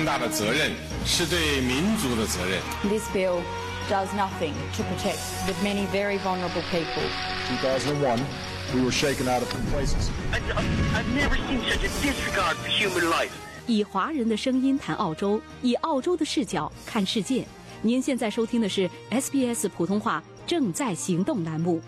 更大的责任，是对民族的责任。 This bill does nothing to protect the many very vulnerable people. 2001, we were shaken out of complacency. I've never seen such a disregard for human life. 以华人的声音谈澳洲，以澳洲的视角看世界。您现在收听的是 SBS 普通话正在行动栏目。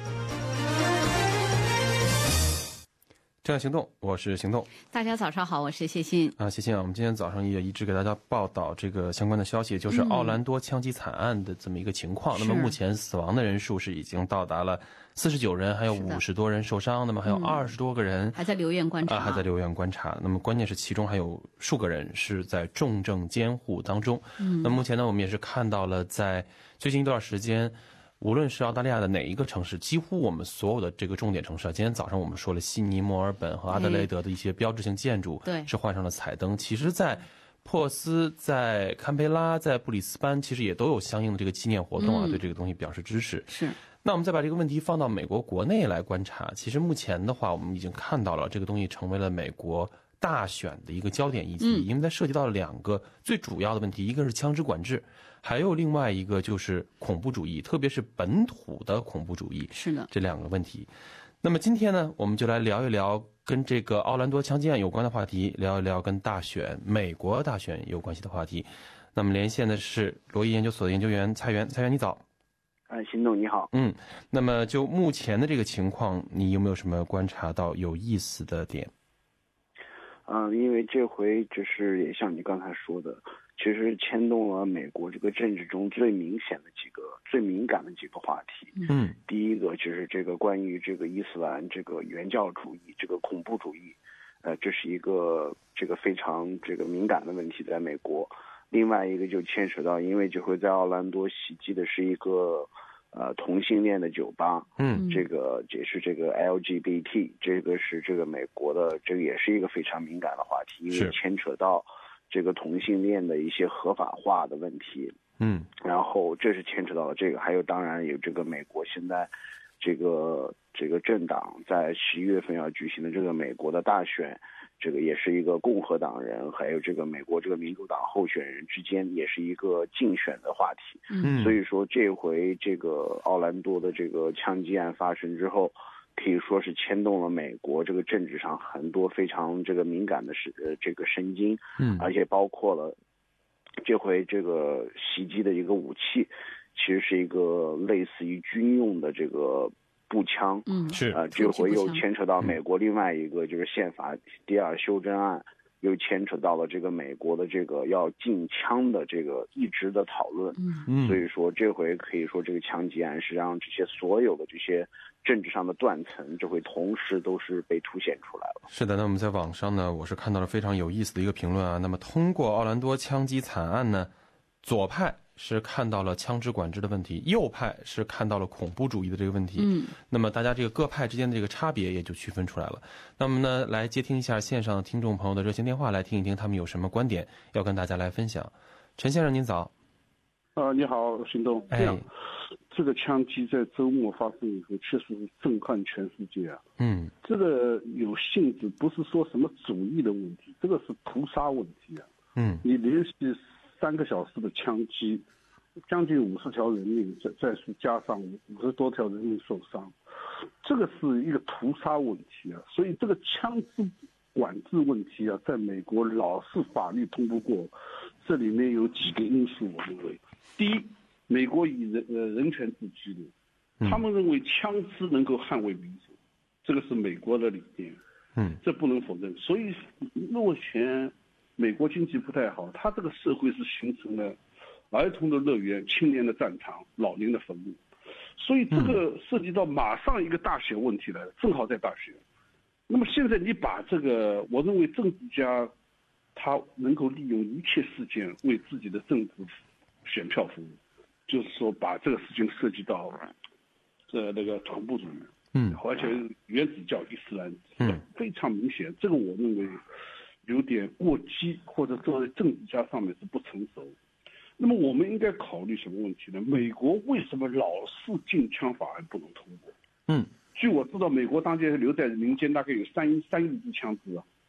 正在行动，我是行动。 大家早上好，我是谢欣。 谢欣啊，我们今天早上也一直给大家报道这个相关的消息，就是奥兰多枪击惨案的这么一个情况。那么目前死亡的人数是已经到达了49人，还有50多人受伤，那么还有20多个人还在留院观察， 还在留院观察。那么关键是其中还有数个人是在重症监护当中。那目前呢，我们也是看到了在最近一段时间，无论是澳大利亚的哪一个城市，几乎我们所有的这个重点城市今天早上我们说了悉尼、墨尔本和阿德雷德的一些标志性建筑是换上了彩灯。其实在珀斯、在堪培拉、在布里斯班其实也都有相应的这个纪念活动对这个东西表示支持。 是。 那我们再把这个问题放到美国国内来观察，其实目前的话我们已经看到了这个东西成为了美国大选的一个焦点议题，因为它涉及到了两个最主要的问题，一个是枪支管制，还有另外一个就是恐怖主义，特别是本土的恐怖主义。 是的， 这两个问题。那么今天呢，我们就来聊一聊跟这个奥兰多枪击案有关的话题，聊一聊跟美国大选有关系的话题。那么连线的是罗伊研究所的研究员蔡元，你早。 行动你好。 那么就目前的这个情况，你有没有什么观察到有意思的点？ 因为这回就是也像你刚才说的，其实牵动了美国这个政治中最明显的最敏感的几个话题。第一个就是这个关于这个伊斯兰这个原教主义这个恐怖主义，这是一个非常敏感的问题在美国。另外一个就牵扯到，因为这回在奥兰多袭击的是一个同性恋的酒吧，这个也是这个 LGBT， 这个是这个美国的，这个也是一个非常敏感的话题，因为牵扯到这个同性恋的一些合法化的问题。然后这是牵扯到了这个，还有当然有这个美国现在这个政党在11月份要举行的这个美国的大选，这个也是一个共和党人还有这个美国这个民主党候选人之间也是一个竞选的话题。所以说这回这个奥兰多的这个枪击案发生之后，可以说是牵动了美国这个政治上很多非常敏感的这个神经。而且包括了这回这个袭击的一个武器其实是一个类似于军用的这个步枪。这回又牵扯到美国另外一个就是宪法第2修正案，又牵扯到了这个美国的这个要禁枪的这个一直的讨论。所以说这回可以说这个枪击案是让这些所有的这些政治上的断层这回同时都是被凸显出来了。 是的，那我们在网上呢，我是看到了非常有意思的一个评论啊。那么通过奥兰多枪击惨案呢，左派是看到了枪支管制的问题，右派是看到了恐怖主义的这个问题。那么大家这个各派之间的这个差别也就区分出来了。那么呢，来接听一下线上的听众朋友的热线电话，来听一听他们有什么观点要跟大家来分享。陈先生您早。 你好，行动。这个枪击在周末发生以后确实是震撼全世界啊。这个有性质不是说什么主义的问题，这个是屠杀问题啊。你连续3个小时的枪击，将近50条人命，再是加上50多条人命受伤，这个是一个屠杀问题啊。所以这个枪支管制问题啊，在美国老是法律通不过，这里面有几个因素。我认为，第一，美国以人权自居的，他们认为枪支能够捍卫民主，这个是美国的理念。这不能否认。所以目前美国经济不太好，它这个社会是形成了儿童的乐园、青年的战场、老年的坟墓。所以这个涉及到马上一个大选问题来了，正好在大选。那么现在你把这个，我认为政治家他能够利用一切事件为自己的政治选票服务，就是说把这个事情涉及到那个恐怖主义，而且原子教伊斯兰，非常明显。这个我认为有点过激，或者作为政治家上面是不成熟。那么我们应该考虑什么问题呢？美国为什么老是禁枪法案不能通过？据我知道，美国当前留在民间大概有3亿支枪支啊，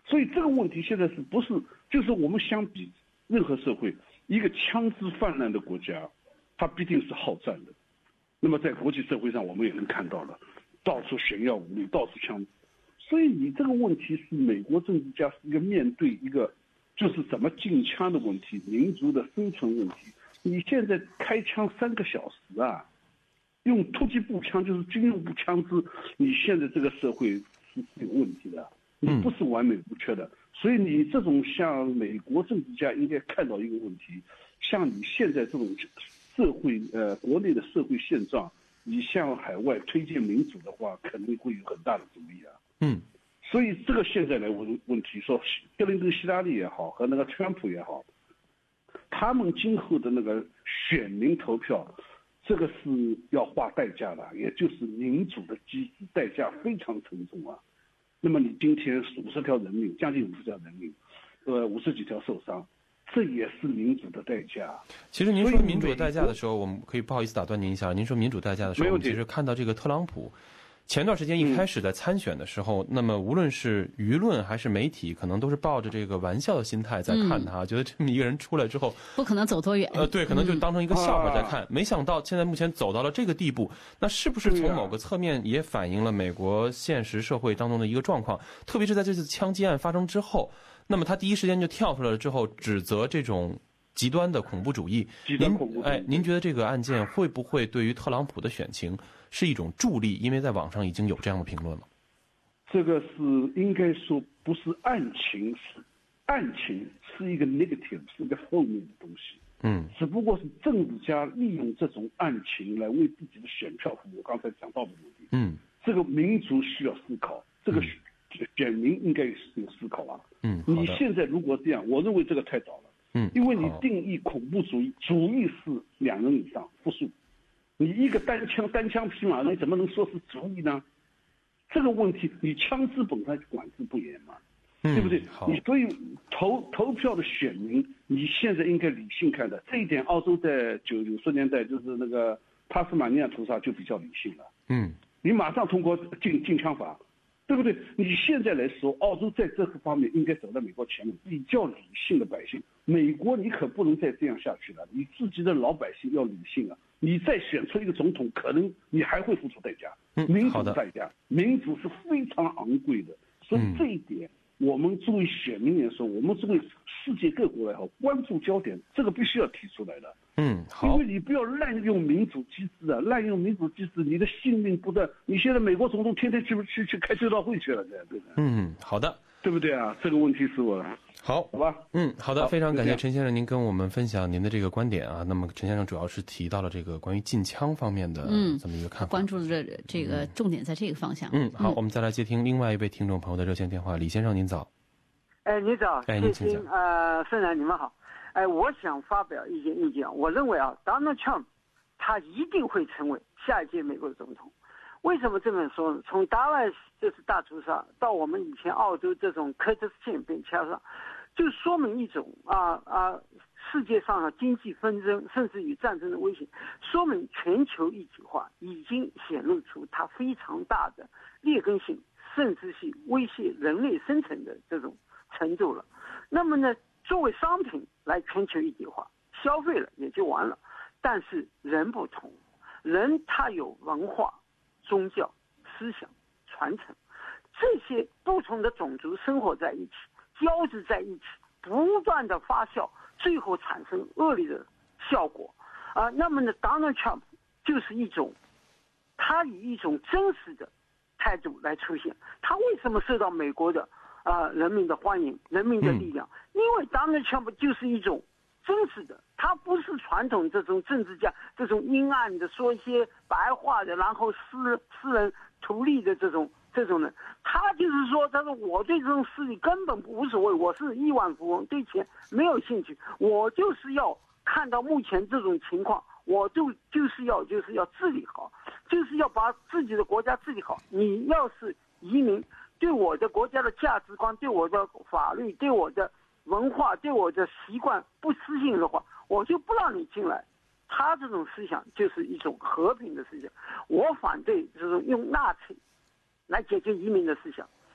所以这个问题现在是不是就是我们相比任何社会，一个枪支泛滥的国家，它必定是好战的。那么在国际社会上，我们也能看到了，到处炫耀武力，到处枪支。所以你这个问题是美国政治家是一个面对一个就是怎么禁枪的问题，民族的生存问题。你现在开枪3个小时啊，用突击步枪就是军用步枪支，你现在这个社会是有问题的，你不是完美无缺的。所以你这种像美国政治家应该看到一个问题，像你现在这种社会国内的社会现状，你向海外推荐民主的话，可能会有很大的阻力啊。所以这个现在来问题说，克林顿、希拉里也好，和那个川普也好，他们今后的那个选民投票，这个是要花代价的，也就是民主的机制代价非常沉重啊。那么你今天50条人命，将近50条人命，50几条受伤，这也是民主的代价。 其实您说民主的代价的时候，我们可以不好意思打断您一下。您说民主代价的时候，我们其实看到这个特朗普。前段时间一开始在参选的时候，那么无论是舆论还是媒体，可能都是抱着这个玩笑的心态在看他，觉得这么一个人出来之后， 不可能走多远。 对，可能就当成一个笑话在看。没想到现在目前走到了这个地步，那是不是从某个侧面也反映了美国现实社会当中的一个状况？特别是在这次枪击案发生之后，那么他第一时间就跳出来了之后，指责这种极端的恐怖主义。您觉得这个案件会不会对于特朗普的选情是一种助力？因为在网上已经有这样的评论了。 这个是应该说不是案情，案情是一个 negative， 是一个负面的东西。只不过是政治家利用这种案情来为自己的选票服务。我刚才讲到的目的。这个民族需要思考，这个选民应该有思考啊。你现在如果这样，我认为这个太早了。因为你定义恐怖主义，主义是2人以上复数。你一个单枪匹马人怎么能说是主义呢？这个问题你枪支本身管制不严嘛，对不对？你所以投票的选民，你现在应该理性看待这一点。澳洲在90年代就是那个塔斯马尼亚屠杀就比较理性了。你马上通过禁枪法，对不对？你现在来说，澳洲在这个方面应该走在美国前面，比较理性的百姓。美国你可不能再这样下去了，你自己的老百姓要理性啊！你再选出一个总统，可能你还会付出代价。民主代价，民主是非常昂贵的，所以这一点，我们作为选民来说，我们作为世界各国来好，关注焦点，这个必须要提出来的。好，因为你不要滥用民主机制啊！滥用民主机制，你的性命不断。你现在美国总统天天去开追悼会去了，对的。 好的。 对不对啊？这个问题是我好吧？ 好的，非常感谢陈先生您跟我们分享您的这个观点啊。那么陈先生主要是提到了这个关于禁枪方面的这么一个看法， 关注的这个重点在这个方向。 好，我们再来接听另外一位听众朋友的热线电话，李先生您早。 你早， 您请讲。 盛然你们好。我想发表一些意见啊。我认为啊 ，Donald Trump 他一定会成为下一届美国的总统。为什么这么说呢？从达赖斯这次大屠杀到我们以前澳洲这种科特斯县被枪杀，就说明一种世界上经济纷争甚至于战争的危险，说明全球一体化已经显露出它非常大的劣根性，甚至是威胁人类生存的这种程度了。那么呢，作为商品来全球一体化，消费了也就完了。但是人不同，人他有文化、宗教、思想、传承，这些不同的种族生活在一起，交织在一起，不断的发酵，最后产生恶劣的效果。那么呢 ，Donald Trump 就是他以一种真实的态度来出现。他为什么受到美国的人民的欢迎、人民的力量？因为 Donald Trump 就是一种真实的，他不是传统这种政治家这种阴暗的说一些白话的，然后私人图利的这种人。他就是说，他说我对这种事情根本无所谓，我是亿万富翁，对钱没有兴趣，我就是要看到目前这种情况，我就是要治理好，就是要把自己的国家治理好。你要是移民，对我的国家的价值观、对我的法律、对我的文化、对我的习惯不适应的话，我就不让你进来。他这种思想就是一种和平的思想，我反对这种用纳粹来解决移民的思想，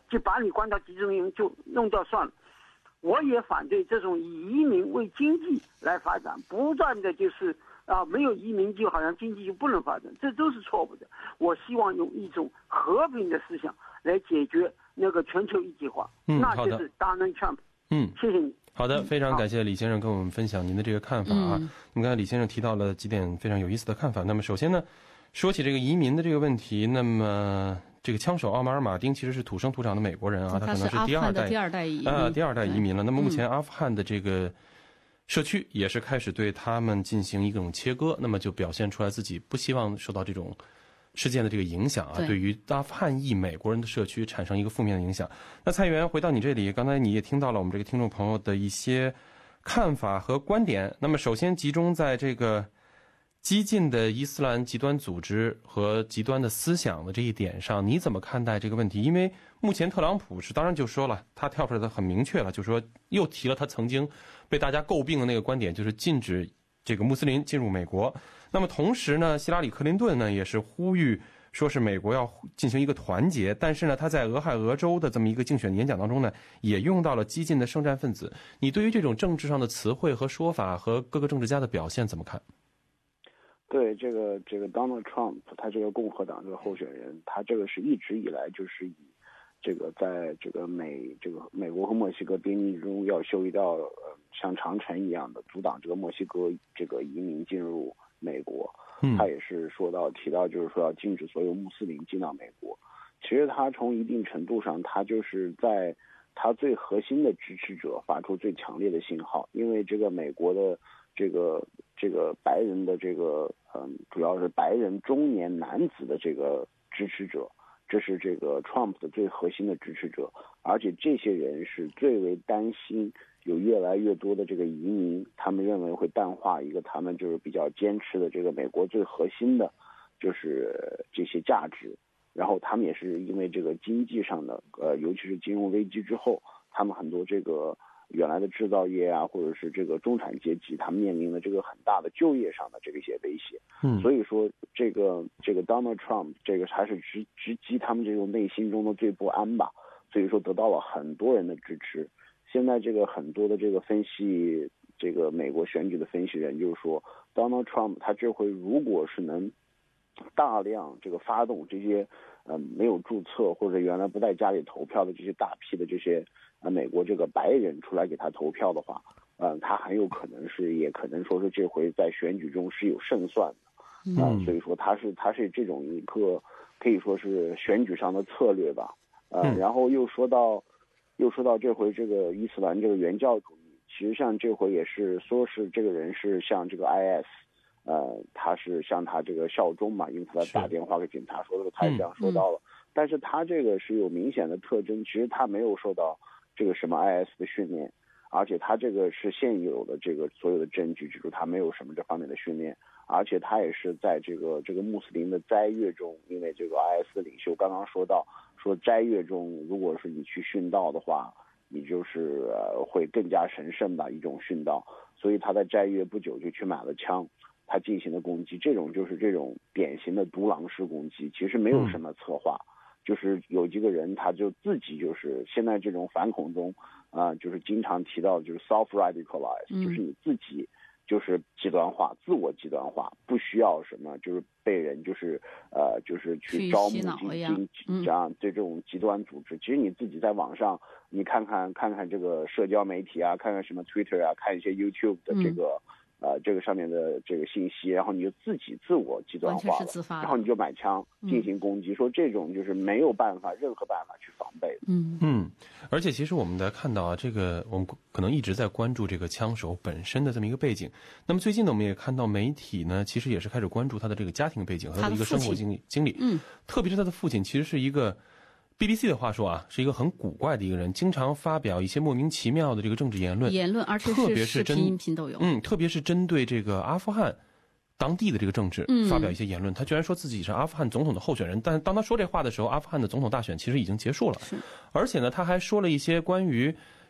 就把你关到集中营就弄掉算了。我也反对这种以移民为经济来发展，不断的就是没有移民就好像经济就不能发展，这都是错误的。我希望用一种和平的思想来解决那个全球一体化，那就是 Donald Trump。谢谢你。 好的，非常感谢李先生跟我们分享您的这个看法啊。你看李先生提到了几点非常有意思的看法。那么首先呢，说起这个移民的这个问题，那么这个枪手奥马尔·马丁其实是土生土长的美国人啊，他可能是第二代移民了。那么目前阿富汗的这个社区也是开始对他们进行一种切割，那么就表现出来自己不希望受到这种事件的这个影响啊，对于阿富汗裔美国人的社区产生一个负面的影响。那蔡议员回到你这里，刚才你也听到了我们这个听众朋友的一些看法和观点。那么首先集中在这个激进的伊斯兰极端组织和极端的思想的这一点上，你怎么看待这个问题？因为目前特朗普当然就说了，他跳出来的很明确了，就说又提了他曾经被大家诟病的那个观点，就是禁止这个穆斯林进入美国。那么同时呢，希拉里·克林顿呢也是呼吁说是美国要进行一个团结，但是呢，他在俄亥俄州的这么一个竞选演讲当中呢，也用到了激进的圣战分子。你对于这种政治上的词汇和说法和各个政治家的表现怎么看？ 对这个 Donald Trump， 他这个共和党这个候选人，他这个是一直以来就是以这个在这个美国和墨西哥边境中要修一道像长城一样的阻挡这个墨西哥这个移民进入美国。他也是提到就是说要禁止所有穆斯林进到美国。其实他从一定程度上，他就是在他最核心的支持者发出最强烈的信号，因为这个美国的这个白人的这个主要是白人中年男子的这个支持者，这是这个 Trump 的最核心的支持者，而且这些人是最为担心有越来越多的这个移民，他们认为会淡化一个他们就是比较坚持的这个美国最核心的就是这些价值。然后他们也是因为这个经济上的尤其是金融危机之后，他们很多这个原来的制造业啊，或者是这个中产阶级，他们面临的这个很大的就业上的这个一些威胁。所以说这个 Donald Trump 这个还是直击他们这种内心中的最不安吧，所以说得到了很多人的支持。现在这个很多的这个分析这个美国选举的分析人就是说 Donald Trump 他这回如果是能大量这个发动这些没有注册或者原来不在家里投票的这些大批的这些美国这个白人出来给他投票的话，他很有可能也可能说是这回在选举中是有胜算的。所以说他是这种一个可以说是选举上的策略吧。然后又说到这回这个伊斯兰这个原教主义，其实像这回也是说是这个人是像这个 IS， 他是向他这个效忠嘛，因此他打电话给警察说的，他也这样说到了。但是他这个是有明显的特征，其实他没有受到这个什么 IS 的训练，而且他这个是现有的这个所有的证据指出他没有什么这方面的训练，而且他也是在这个穆斯林的斋月中，因为这个 IS 的领袖刚刚说斋月中如果是你去殉道的话，你就是会更加神圣吧，一种殉道，所以他在斋月不久就去买了枪，他进行的攻击，这种就是这种典型的独狼式攻击，其实没有什么策划，就是有几个人他就自己就是现在这种反恐中就是经常提到就是 self radicalize，就是你自己就是极端化，自我极端化，不需要什么就是被人就是去招募这样这种极端组织。其实你自己在网上你看看这个社交媒体啊，看看什么 Twitter 啊，看一些 YouTube 的这个上面的这个信息，然后你就自我极端化了，然后你就买枪进行攻击，说这种就是没有任何办法去防备的。 而且其实我们在看到这个我们可能一直在关注这个枪手本身的这么一个背景。那么最近呢，我们也看到媒体呢，其实也是开始关注他的这个家庭背景和他的一个生活经历。特别是他的父亲，其实是一个 BBC 的话说是一个很古怪的一个人，经常发表一些莫名其妙的这个政治言论， 而且是视频、音频都有。 特别是针对这个阿富汗当地的这个政治发表一些言论。他居然说自己是阿富汗总统的候选人，但当他说这话的时候，阿富汗的总统大选其实已经结束了。而且呢，他还说了一些关于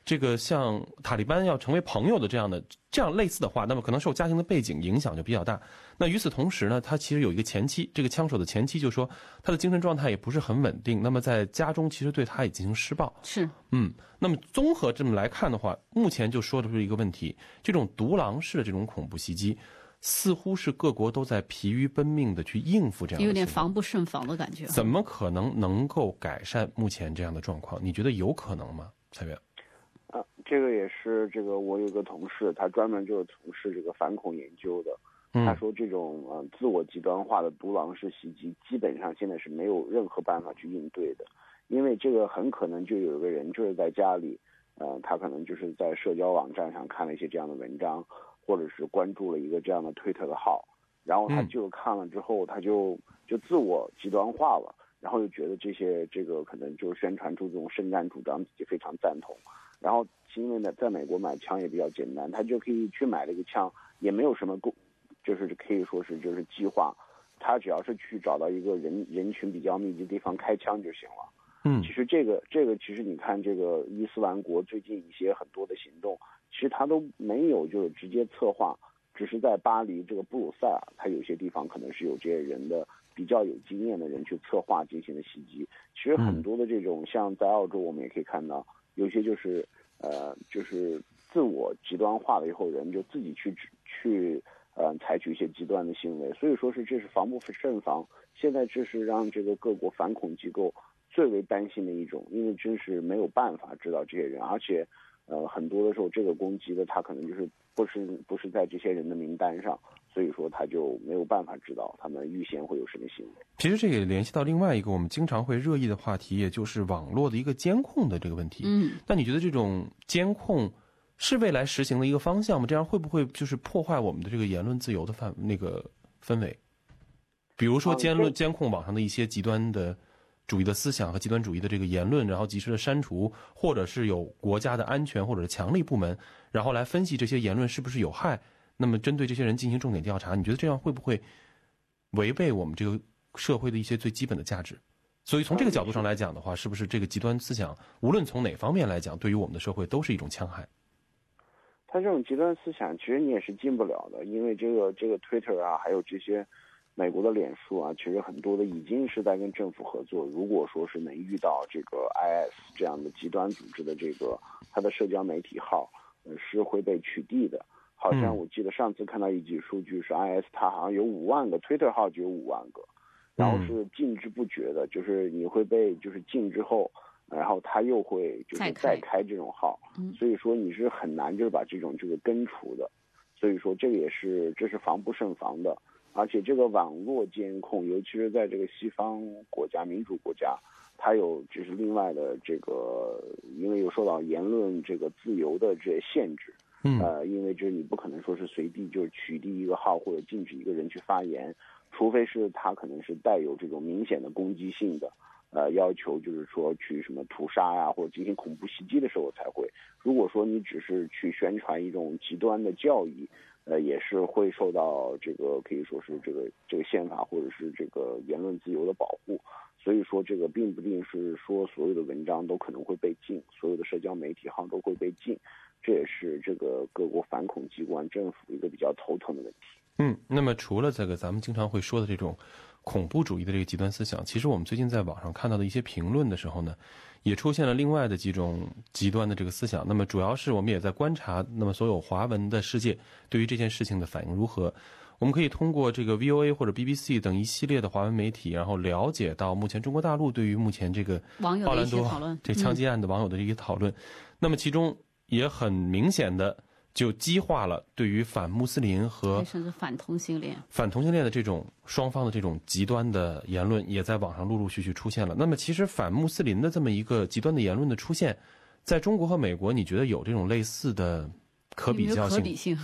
这个像塔利班要成为朋友的这样类似的话，那么可能受家庭的背景影响就比较大。那与此同时呢，他其实有一个前妻，这个枪手的前妻就说他的精神状态也不是很稳定，那么在家中其实对他也进行施暴。 是， 那么综合这么来看的话，目前就说的是一个问题，这种独狼式的这种恐怖袭击，似乎是各国都在疲于奔命的去应付这样的， 有点防不胜防的感觉。 怎么可能够改善目前这样的状况？你觉得有可能吗？蔡元？ 这个也是我有个同事，他专门就是从事这个反恐研究的。他说这种自我极端化的独狼式袭击，基本上现在是没有任何办法去应对的，因为这个很可能就有一个人就是在家里，他可能就是在社交网站上看了一些这样的文章，或者是关注了一个这样的推特的号，然后他就看了之后，他就自我极端化了，然后又觉得这个可能就宣传出这种圣战主张，自己非常赞同。然后因为呢，在美国买枪也比较简单，他就可以去买了一个枪，也没有什么就是可以说是计划，他只要是去找到一个人群比较密集的地方开枪就行了。其实这个其实你看这个伊斯兰国最近一些很多的行动，其实他都没有就是直接策划，只是在巴黎这个布鲁塞尔，他有些地方可能是有这些人的比较有经验的人去策划进行的袭击。其实很多的这种像在澳洲我们也可以看到，有些就是自我极端化了以后，人就自己去采取一些极端的行为，所以说这是防不胜防。现在这是让这个各国反恐机构最为担心的一种，因为真是没有办法知道这些人，而且很多的时候这个攻击的他可能就是不是在这些人的名单上，所以说他就没有办法知道他们预先会有什么行为。 其实这也联系到另外一个我们经常会热议的话题，也就是网络的一个监控的这个问题。那你觉得这种监控是未来实行的一个方向吗？这样会不会就是破坏我们的这个言论自由的氛围？比如说监控网上的一些极端的主义的思想和极端主义的这个言论，然后及时的删除，或者是有国家的安全或者是强力部门，然后来分析这些言论是不是有害，那么针对这些人进行重点调查。你觉得这样会不会违背我们这个社会的一些最基本的价值？所以从这个角度上来讲的话，是不是这个极端思想无论从哪方面来讲，对于我们的社会都是一种戕害？ 他这种极端思想其实你也是禁不了的，因为这个 Twitter 啊，还有这些美国的脸书啊，其实很多的已经是在跟政府合作。如果说是能遇到这个 IS 这样的极端组织的它的社交媒体号，是会被取缔的。好像我记得上次看到一组数据是 IS 它好像有5万个 Twitter 号，就有5万个，然后是禁之不绝的，就是你会被禁之后，然后他又会再开这种号，所以说你是很难把这个根除的，所以说这是防不胜防的。而且这个网络监控，尤其是在这个西方国家、民主国家，它有另外的因为有受到言论自由的这些限制，因为你不可能说是随地取缔一个号或者禁止一个人去发言，除非是他可能是带有这种明显的攻击性的。要求去什么屠杀呀，或者进行恐怖袭击的时候才会。如果说你只是去宣传一种极端的教义，也是会受到可以说是这个宪法或者是言论自由的保护。所以说并不一定是说所有的文章都可能会被禁，所有的社交媒体号都会被禁，这也是各国反恐机关政府一个比较头疼的问题。 那么除了咱们经常会说的这种恐怖主义的这个极端思想，其实我们最近在网上看到的一些评论的时候呢，也出现了另外的几种极端的这个思想。那么主要是我们也在观察，那么所有华文的世界对于这件事情的反应如何。我们可以通过VOA 或者 BBC 等一系列的华文媒体，然后了解到目前中国大陆对于目前网友的一些讨论， 这枪击案的网友的一些讨论。那么其中也很明显的就激化了对于反穆斯林和甚至反同性恋的这种双方的这种极端的言论，也在网上陆陆续续出现了。那么其实反穆斯林的这么一个极端的言论的出现，在中国和美国，你觉得有这种类似的可比较性？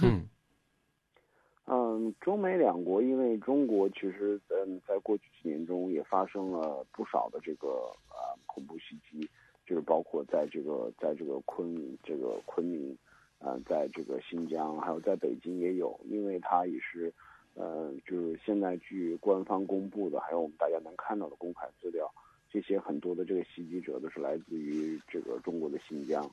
中美两国，因为中国其实在过去几年中也发生了不少的恐怖袭击，就是包括在昆明。在新疆，还有在北京也有，因为它也是，就是现在据官方公布的，还有我们大家能看到的公开资料，这些很多的袭击者都是来自于中国的新疆，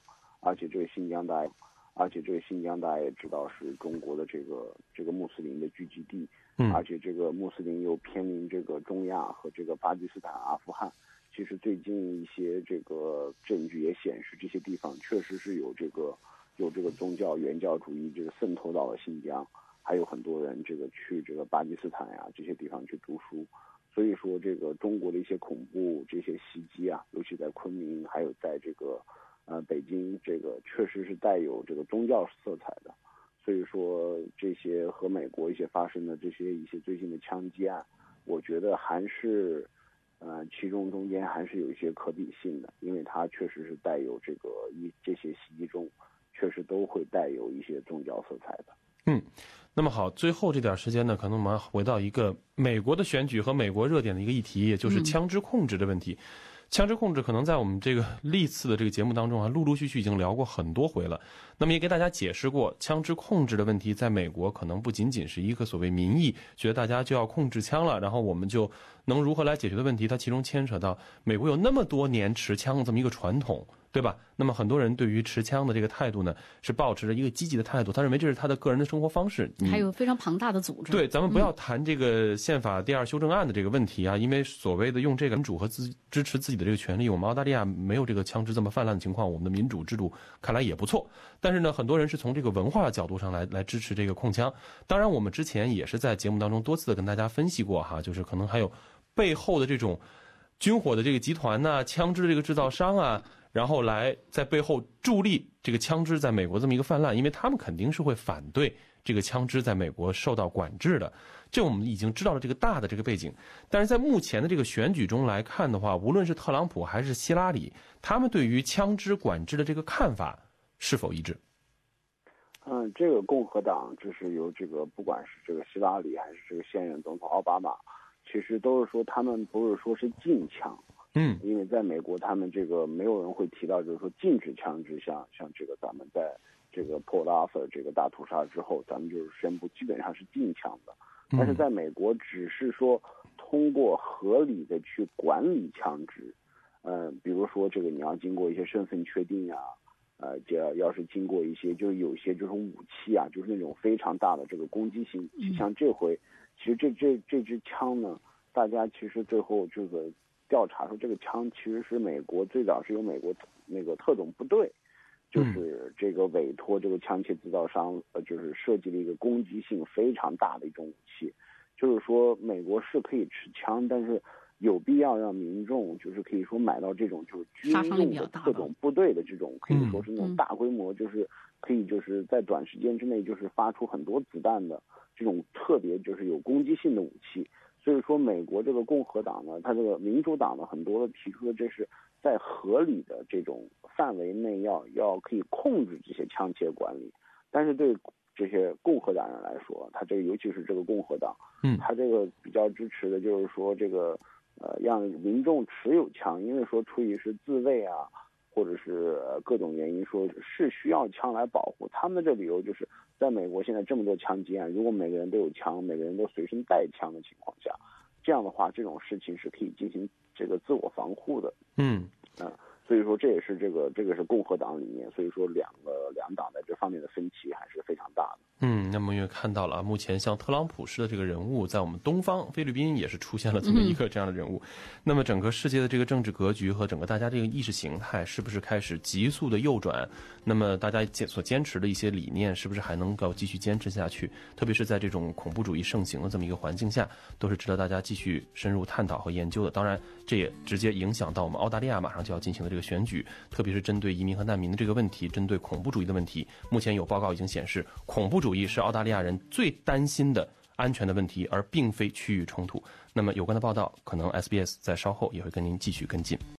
而且这个新疆大家也知道是中国的这个穆斯林的聚集地，而且这个穆斯林又偏临这个中亚和这个巴基斯坦、阿富汗。其实最近一些这个证据也显示，这些地方确实是有这个宗教原教主义这个渗透到了新疆，还有很多人这个去这个巴基斯坦呀这些地方去读书。所以说这个中国的一些恐怖这些袭击啊，尤其在昆明还有在这个北京，这个确实是带有这个宗教色彩的。所以说这些和美国一些发生的一些最近的枪击案，我觉得还是其中间还是有一些可比性的，因为它确实是带有这些袭击中确实都会带有一些宗教色彩的。 那么好，最后这点时间呢，可能我们回到一个美国的选举和美国热点的一个议题，也就是枪支控制的问题。枪支控制可能在我们这个历次的这个节目当中陆陆续续已经聊过很多回了。那么也给大家解释过，枪支控制的问题在美国可能不仅仅是一个所谓民意，觉得大家就要控制枪了，然后我们就能如何来解决的问题。它其中牵扯到美国有那么多年持枪这么一个传统，对吧？那么很多人对于持枪的这个态度呢，是抱持着一个积极的态度，他认为这是他的个人的生活方式。 还有非常庞大的组织。 对，咱们不要谈这个宪法第2修正案的这个问题啊，因为所谓的用这个民主和支持自己的这个权利，我们澳大利亚没有这个枪支这么泛滥的情况，我们的民主制度看来也不错。但是呢，很多人是从这个文化角度上来支持这个控枪。当然，我们之前也是在节目当中多次的跟大家分析过哈，就是可能还有背后的这种军火的这个集团呐、枪支的这个制造商啊。然后来在背后助力这个枪支在美国这么一个泛滥，因为他们肯定是会反对这个枪支在美国受到管制的。这我们已经知道了这个大的这个背景，但是在目前的这个选举中来看的话，无论是特朗普还是希拉里，他们对于枪支管制的这个看法是否一致？ 这个共和党就是由这个不管是这个希拉里还是这个现任总统奥巴马，其实都是说他们不是说是禁枪。因为在美国，他们这个没有人会提到，就是说禁止枪支，像这个咱们在这个 Port Arthur 这个大屠杀之后，咱们就是宣布基本上是禁枪的。但是在美国，只是说通过合理的去管理枪支，比如说这个你要经过一些身份确定啊，要是经过一些就是有些就是武器啊，就是那种非常大的这个攻击性，像这回，其实这支枪呢，大家其实最后这个。调查说这个枪其实是美国最早是由美国那个特种部队，就是这个委托这个枪械制造商，就是设计了一个攻击性非常大的一种武器。就是说美国是可以持枪，但是有必要让民众就是可以说买到这种就是军用的特种部队的这种可以说是那种大规模，就是可以就是在短时间之内就是发出很多子弹的这种特别就是有攻击性的武器。所以说，美国这个共和党呢，它这个民主党呢，很多的提出的这是在合理的这种范围内要可以控制这些枪械管理，但是对这些共和党人来说，他这个尤其是这个共和党，他这个比较支持的就是说这个让民众持有枪，因为说出于是自卫啊，或者是各种原因说是需要枪来保护。他们的这理由就是在美国现在这么多枪击案，如果每个人都有枪，每个人都随身带枪的情况下，这样的话这种事情是可以进行这个自我防护的。所以说这也是这个是共和党里面，所以说两党在这方面的分歧还是非常大的。 那么也看到了，目前像特朗普式的这个人物，在我们东方菲律宾也是出现了这么一个这样的人物。那么整个世界的这个政治格局和整个大家这个意识形态是不是开始急速的右转？那么大家所坚持的一些理念是不是还能够继续坚持下去？特别是在这种恐怖主义盛行的这么一个环境下，都是值得大家继续深入探讨和研究的。当然，这也直接影响到我们澳大利亚马上就要进行的这个选举，特别是针对移民和难民的这个问题，针对恐怖主义的问题。目前有报告已经显示，恐怖主义是澳大利亚人最担心的安全的问题，而并非区域冲突。那么有关的报道，可能 SBS 在稍后也会跟您继续跟进。